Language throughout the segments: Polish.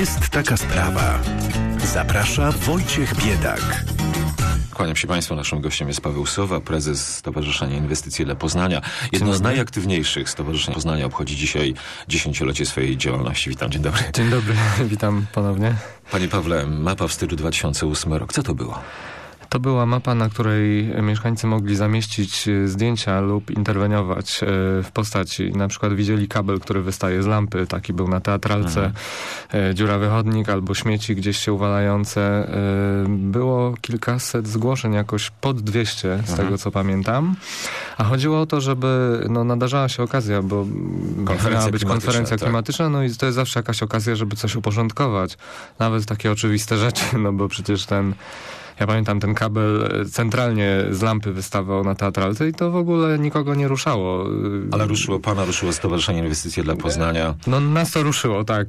Jest taka sprawa. Zaprasza Wojciech Biedak. Kłaniam się Państwu. Naszym gościem jest Paweł Sowa, prezes Stowarzyszenia Inwestycje dla Poznania. Jedno z najaktywniejszych stowarzyszeń Poznania obchodzi dzisiaj 10-lecie swojej działalności. Witam, dzień dobry. Dzień dobry, witam ponownie. Panie Pawle, mapa wstydu 2008 rok. Co to było? To była mapa, na której mieszkańcy mogli zamieścić zdjęcia lub interweniować w postaci. Na przykład widzieli kabel, który wystaje z lampy, taki był na Teatralce, dziurawy chodnik albo śmieci gdzieś się uwalające. Było kilkaset zgłoszeń, jakoś pod 200 z tego co pamiętam. A chodziło o to, żeby nadarzała się okazja, bo miała być konferencja klimatyczna, no i to jest zawsze jakaś okazja, żeby coś uporządkować. Nawet takie oczywiste rzeczy, no bo przecież ja pamiętam, ten kabel centralnie z lampy wystawał na Teatralce i to w ogóle nikogo nie ruszało. Ale ruszyło pana, ruszyło Stowarzyszenie Inwestycje dla Poznania. No nas to ruszyło, tak.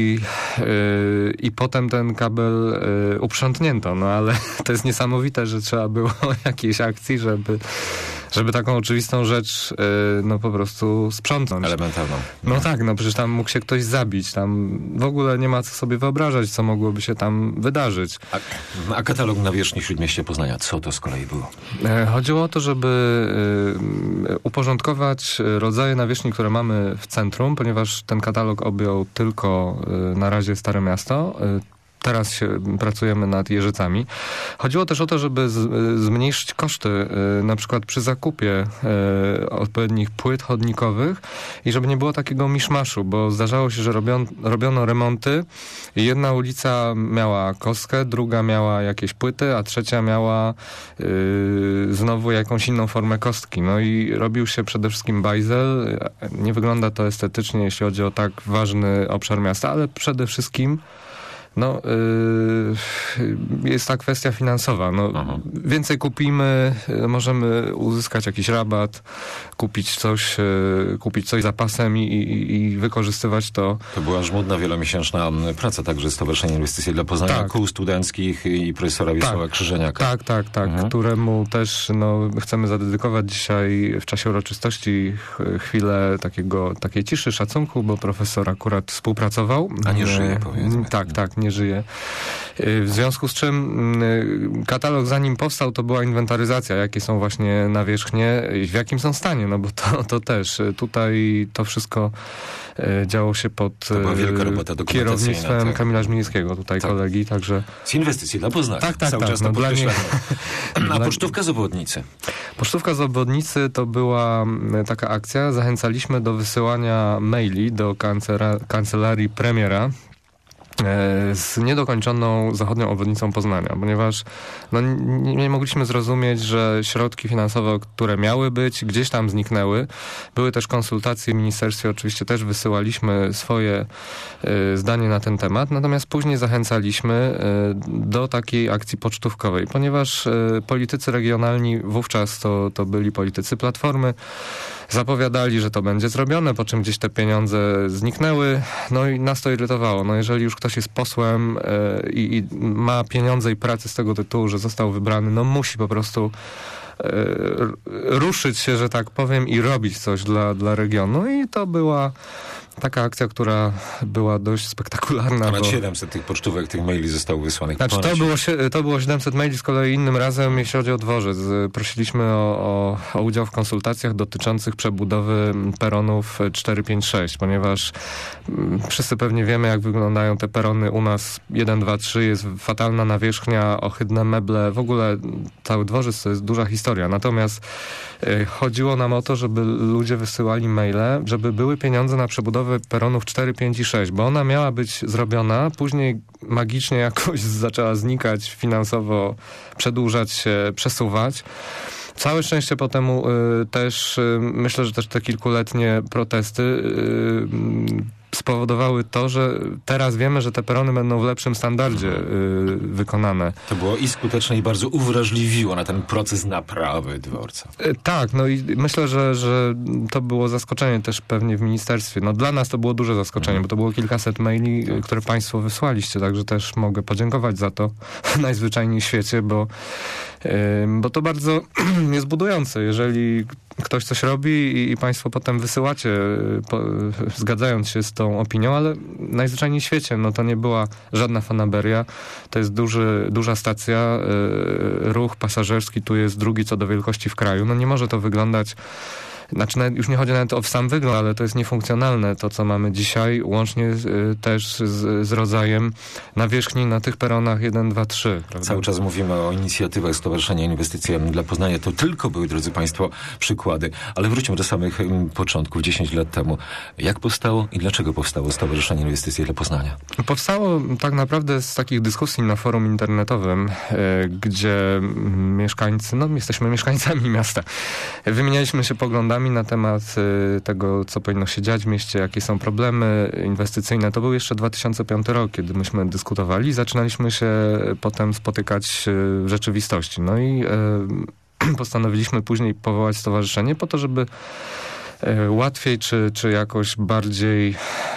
I potem ten kabel uprzątnięto, no ale to jest niesamowite, że trzeba było jakiejś akcji, żeby taką oczywistą rzecz po prostu sprzątnąć. Elementarną. No tak, przecież tam mógł się ktoś zabić. Tam w ogóle nie ma co sobie wyobrażać, co mogłoby się tam wydarzyć. A katalog nawierzchni Śródmieścia Poznania, co to z kolei było? Chodziło o to, żeby uporządkować rodzaje nawierzchni, które mamy w centrum, ponieważ ten katalog objął tylko na razie Stare Miasto. Teraz pracujemy nad Jeżycami. Chodziło też o to, żeby zmniejszyć koszty, na przykład przy zakupie odpowiednich płyt chodnikowych i żeby nie było takiego miszmaszu, bo zdarzało się, że robiono remonty i jedna ulica miała kostkę, druga miała jakieś płyty, a trzecia miała znowu jakąś inną formę kostki. No i robił się przede wszystkim bajzel. Nie wygląda to estetycznie, jeśli chodzi o tak ważny obszar miasta, ale przede wszystkim jest ta kwestia finansowa. Więcej kupimy, możemy uzyskać jakiś rabat, kupić coś zapasem i wykorzystywać to. To była żmudna, wielomiesięczna praca także Stowarzyszenia Inwestycji dla Poznania, kół studenckich i profesora Wiesława Krzyżeniaka. Tak, któremu też chcemy zadedykować dzisiaj w czasie uroczystości chwilę takiej ciszy, szacunku, bo profesor akurat współpracował. A nie żyje, powiedzmy. Tak, nie żyje. W związku z czym katalog zanim powstał, to była inwentaryzacja, jakie są właśnie nawierzchnie i w jakim są stanie, bo to też tutaj to wszystko działo się pod kierownictwem Kamila Żmijskiego, kolegi, także... Z Inwestycji dla Poznania. Tak. Cały czas to podkreślamy. A pocztówka z obwodnicy? Pocztówka z obwodnicy to była taka akcja. Zachęcaliśmy do wysyłania maili do kancelarii premiera z niedokończoną zachodnią obwodnicą Poznania, ponieważ nie mogliśmy zrozumieć, że środki finansowe, które miały być, gdzieś tam zniknęły. Były też konsultacje w ministerstwie, oczywiście też wysyłaliśmy swoje zdanie na ten temat, natomiast później zachęcaliśmy do takiej akcji pocztówkowej, ponieważ politycy regionalni, wówczas to byli politycy Platformy, zapowiadali, że to będzie zrobione, po czym gdzieś te pieniądze zniknęły, i nas to irytowało. Jeżeli już ktoś jest posłem i ma pieniądze i pracę z tego tytułu, że został wybrany, musi po prostu ruszyć się, że tak powiem, i robić coś dla regionu. I to była taka akcja, która była dość spektakularna. Ponad 700 tych pocztówek, tych maili zostało wysłanych. To było 700 maili, z kolei innym razem, jeśli chodzi o dworzec. Prosiliśmy o udział w konsultacjach dotyczących przebudowy peronów 4, 5, 6, ponieważ wszyscy pewnie wiemy, jak wyglądają te perony u nas 1, 2, 3, jest fatalna nawierzchnia, ohydne meble, w ogóle cały dworzec to jest duża historia. Natomiast chodziło nam o to, żeby ludzie wysyłali maile, żeby były pieniądze na przebudowę peronów 4, 5 i 6, bo ona miała być zrobiona, później magicznie jakoś zaczęła znikać finansowo, przedłużać się, przesuwać. Całe szczęście po temu też, myślę, że też te kilkuletnie protesty spowodowały to, że teraz wiemy, że te perony będą w lepszym standardzie wykonane. To było i skuteczne, i bardzo uwrażliwiło na ten proces naprawy dworca. Tak, i myślę, że to było zaskoczenie też pewnie w ministerstwie. Dla nas to było duże zaskoczenie, bo to było kilkaset maili, które państwo wysłaliście, także też mogę podziękować za to najzwyczajniej w świecie, bo to bardzo jest budujące. Jeżeli ktoś coś robi i państwo potem wysyłacie, zgadzając się z tą opinią, ale najzwyczajniej w świecie, no to nie była żadna fanaberia. To jest duża stacja, ruch pasażerski tu jest drugi co do wielkości w kraju. No nie może to wyglądać. Znaczy, już nie chodzi nawet o sam wygląd, ale to jest niefunkcjonalne, to co mamy dzisiaj, łącznie też z rodzajem nawierzchni na tych peronach 1, 2, 3. Prawda? Cały czas mówimy o inicjatywach Stowarzyszenia Inwestycji dla Poznania. To tylko były, drodzy państwo, przykłady. Ale wróćmy do samych początków, 10 lat temu. Jak powstało i dlaczego powstało Stowarzyszenie Inwestycji dla Poznania? Powstało tak naprawdę z takich dyskusji na forum internetowym, gdzie mieszkańcy, no jesteśmy mieszkańcami miasta, wymienialiśmy się poglądami na temat tego, co powinno się dziać w mieście, jakie są problemy inwestycyjne. To był jeszcze 2005 rok, kiedy myśmy dyskutowali i zaczynaliśmy się potem spotykać w rzeczywistości. No i postanowiliśmy później powołać stowarzyszenie po to, żeby łatwiej czy jakoś bardziej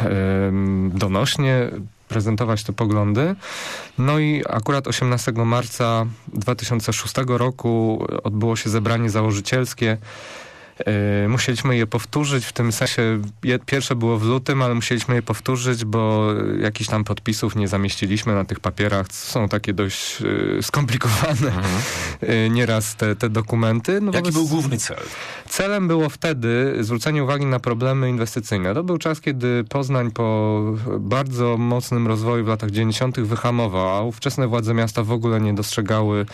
donośnie prezentować te poglądy. No i akurat 18 marca 2006 roku odbyło się zebranie założycielskie. Musieliśmy je powtórzyć, w tym sensie pierwsze było w lutym, ale musieliśmy je powtórzyć, bo jakichś tam podpisów nie zamieściliśmy na tych papierach. Są takie dość skomplikowane nieraz te dokumenty. No jaki był główny cel? Celem było wtedy zwrócenie uwagi na problemy inwestycyjne. To był czas, kiedy Poznań po bardzo mocnym rozwoju w latach 90. wyhamował, a ówczesne władze miasta w ogóle nie dostrzegały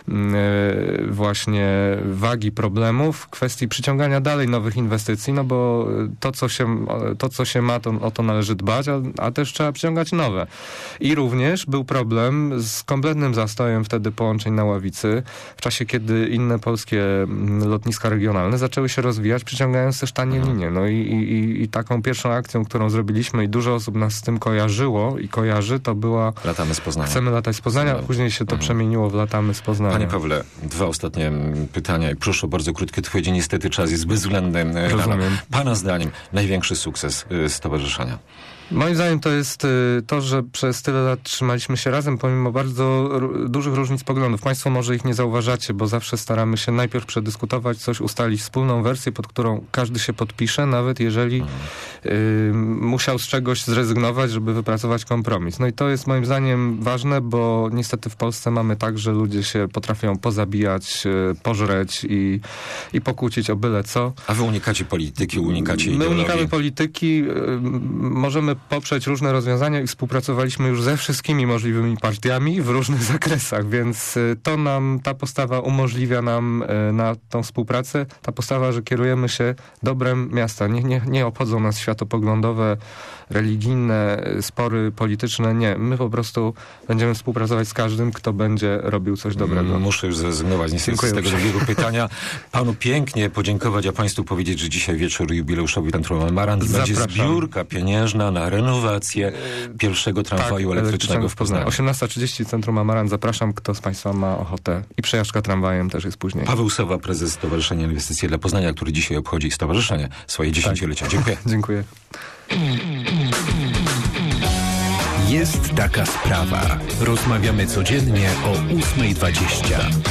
właśnie wagi problemów w kwestii przyciągania dalej nowych inwestycji, no bo to, co się ma, to o to należy dbać, a też trzeba przyciągać nowe. I również był problem z kompletnym zastojem wtedy połączeń na Ławicy, w czasie, kiedy inne polskie lotniska regionalne zaczęły się rozwijać, przyciągając też tanie linie. No i taką pierwszą akcją, którą zrobiliśmy i dużo osób nas z tym kojarzyło i kojarzy, to była Latamy z Poznania. Chcemy latać z Poznania, a później się to przemieniło w Latamy z Poznania. Panie Pawle, 2 ostatnie pytania i proszę o bardzo krótkie odpowiedzi. Niestety czas jest bezwzględny. Rozumiem. Pana zdaniem największy sukces stowarzyszenia? Moim zdaniem to jest to, że przez tyle lat trzymaliśmy się razem, pomimo bardzo dużych różnic poglądów. Państwo może ich nie zauważacie, bo zawsze staramy się najpierw przedyskutować coś, ustalić wspólną wersję, pod którą każdy się podpisze, nawet jeżeli musiał z czegoś zrezygnować, żeby wypracować kompromis. No i to jest moim zdaniem ważne, bo niestety w Polsce mamy tak, że ludzie się potrafią pozabijać, pożreć i pokłócić o byle co. A wy unikacie polityki, unikacie ideologii? My unikamy polityki, możemy poprzeć różne rozwiązania i współpracowaliśmy już ze wszystkimi możliwymi partiami w różnych zakresach, więc ta postawa umożliwia nam na tą współpracę. Ta postawa, że kierujemy się dobrem miasta. Nie obchodzą nas światopoglądowe, religijne, spory polityczne. Nie. My po prostu będziemy współpracować z każdym, kto będzie robił coś dobrego. Muszę już zrezygnować niestety z tego drugiego pytania. Panu pięknie podziękować, a państwu powiedzieć, że dzisiaj wieczór jubileuszowy Centrum Amarant będzie zbiórka pieniężna na renowację pierwszego tramwaju elektrycznego w Poznaniu. 18:30 Centrum Amarant. Zapraszam, kto z państwa ma ochotę. I przejażdżka tramwajem też jest później. Paweł Sowa, prezes Stowarzyszenia Inwestycji dla Poznania, który dzisiaj obchodzi stowarzyszenie swoje 10-lecie. Dziękuję. Dziękuję. Jest taka sprawa. Rozmawiamy codziennie o 8:20.